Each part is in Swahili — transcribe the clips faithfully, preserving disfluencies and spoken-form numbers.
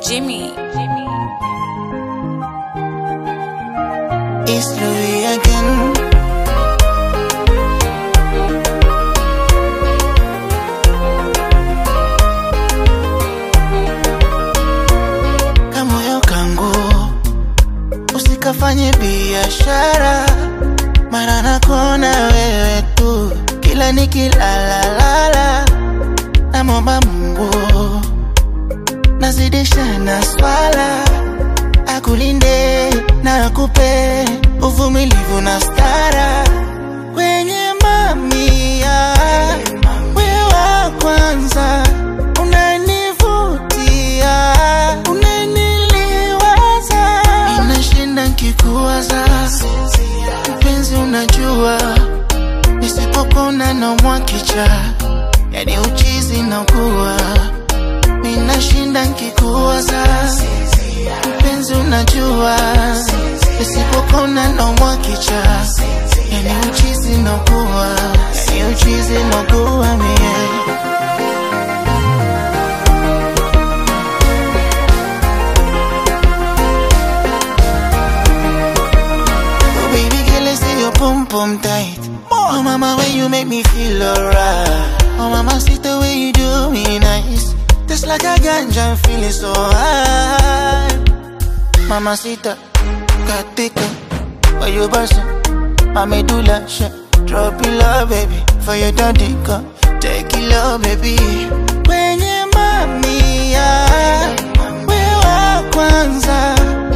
Jimmy. It's Louis again. Kamoyo kangu usikafanye biashara, mara nakona wewe tu kila nikilala lala. Namomba Mungu nazidisha na swala, akulinde na akupe uvumilivu na stara. Kwenye mamia wewe wa kwanza, unanivutia, unaniliwaza, inashinda nikikuwaza. Mpenzi unajua, nisipopona naumwa kichwa, yani uchizi nakuwa, inashinda nikikuwaza. Mpenzi unajua, nisipopona naumwa kichwa, yani uchizi nakuwa, yani uchizi nakuwa mie. Pum pum tight. Oh mama, when you make me feel alright. Oh mama, see the way you do me nice. Just like a ganja, I'm feeling so high. Mama, sita, katika, why you bustin'? Mama, do la shit. Drop it low, baby, for your daddy, come. Take it low, baby. When you mommy, yeah, we wa kwanza.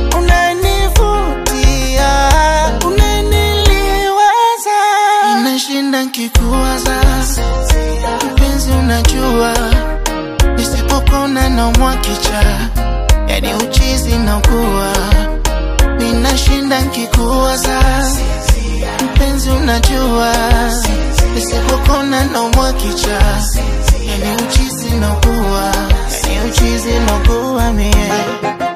Inashinda nikikuwaza. Mpenzi unajua, nisipopona naumwa kichwa, yani uchizi nakuwa, inashinda nikikuwaza. Mpenzi unajua, nisipopona naumwa kichwa, yani uchizi nakuwa, yani uchizi nakuwa mie.